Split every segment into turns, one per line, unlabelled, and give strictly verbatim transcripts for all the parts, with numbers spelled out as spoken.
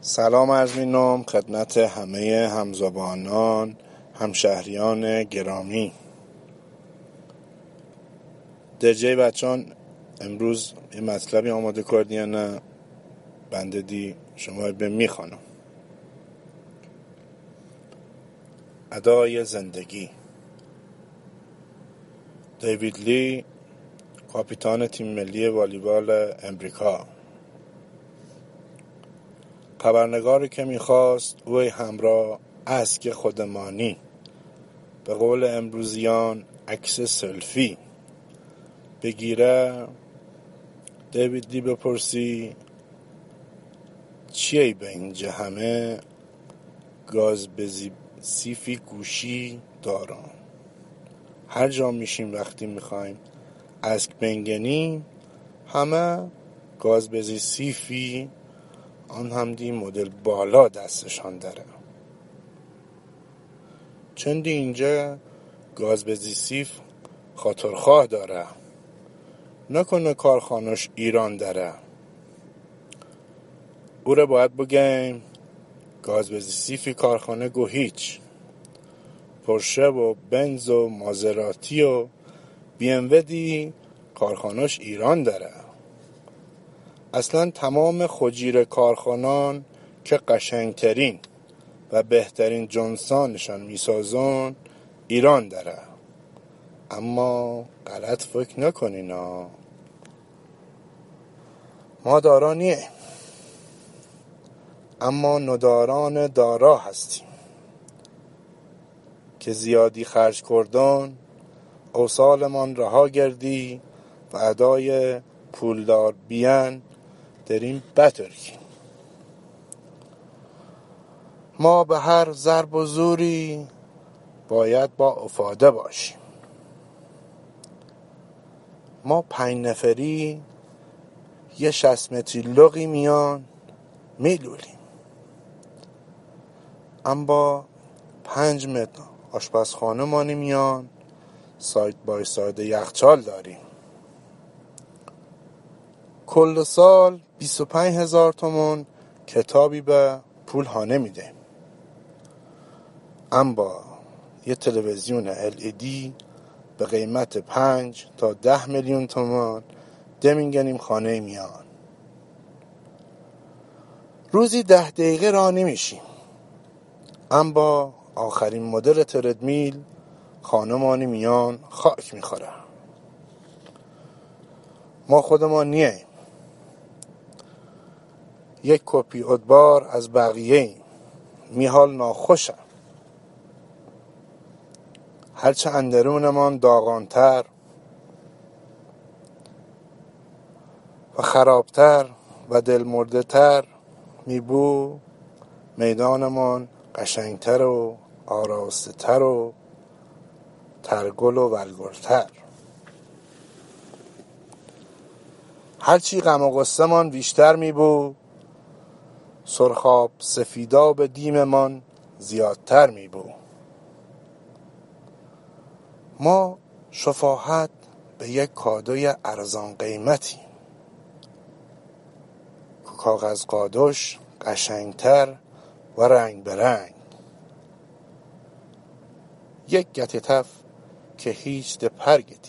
سلام عرض می‌کنم خدمت همه همزبانان، همشهریان گرامی. درجه بچان امروز یه مطلبی آماده کردی یا نه؟ بنده دی شما به میخوانم. ادای زندگی. دیوید لی، کاپیتان تیم ملی والیبال امریکا. خبرنگاری که میخواست اوی همراه اسک خودمانی، به قول امروزیان عکس سلفی بگیره. دیوید لی بپرسی چیه به اینجا همه گاز بزی سیفی گوشی دارم. هر جا میشیم وقتی میخوایم اسک بنگنیم همه گاز بزی سیفی، آن هم دی مدل بالا دستشان داره. چندی اینجا گاز بزی سیف خاطرخواه داره، نکنه کارخانش ایران داره. او را باید بگیم گاز بزی سیفی کارخانه گو هیچ، پورشه و بنز و مازراتی و بی ام و دی کارخانش ایران داره. اصلا تمام خجیر کارخانان که قشنگترین و بهترین جنسانشان میسازن ایران داره. اما غلط فکر نکنین ها، ما دارا نیه، اما نداران دارا هستیم که زیادی خرج کردن اوصالمان رها گردی و ادای پولدار بیان دریم بترکیم. ما به هر ضرب و زوری باید با افاده باشیم. ما پنج نفری یه شصت متری لقی میان میلولیم، اما پنج متر آشپزخانه مانی میان سایت بای سایت یخچال داریم. کل سال بیست و پنج هزار تومن کتابی به پول ها نمیده، اما یه تلویزیون ال ای دی به قیمت پنج تا ده میلیون تومان دمینگنیم خانه میان. روزی ده دقیقه راه نمیشیم، اما آخرین مدل تردمیل خانمانی میان خاک میخوره. ما خودمان نیاییم، یک کپی ادبار از بقیه ایم. میحال ناخوشم، هرچه اندرونمان داغانتر و خرابتر و دلمرده تر میبو، میدانمان قشنگتر و آراسته تر و ترگل و ولگرتر. هرچی غم و غصه من بیشتر میبو، سرخاب سفیداب دیممان زیادتر میبو. ما شفاهت به یک کادوی ارزان قیمتی، کاغذ قادوش قشنگتر و رنگ برنگ. یک گته تف که هیچ ده پرگتیه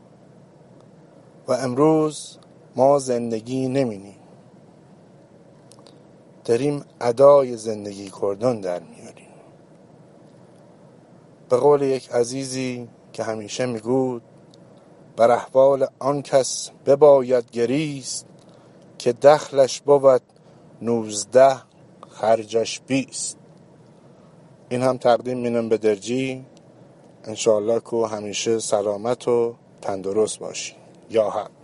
و امروز ما زندگی نمینیم، داریم ادای زندگی کردن در میاریم. به قول یک عزیزی که همیشه میگود بر احوال آن کس بباید گریست که دخلش بود نوزده خرجش بیست. این هم تقدیم مینم به درجی، انشاءالله که همیشه سلامت و تندرست باشی. یا حق.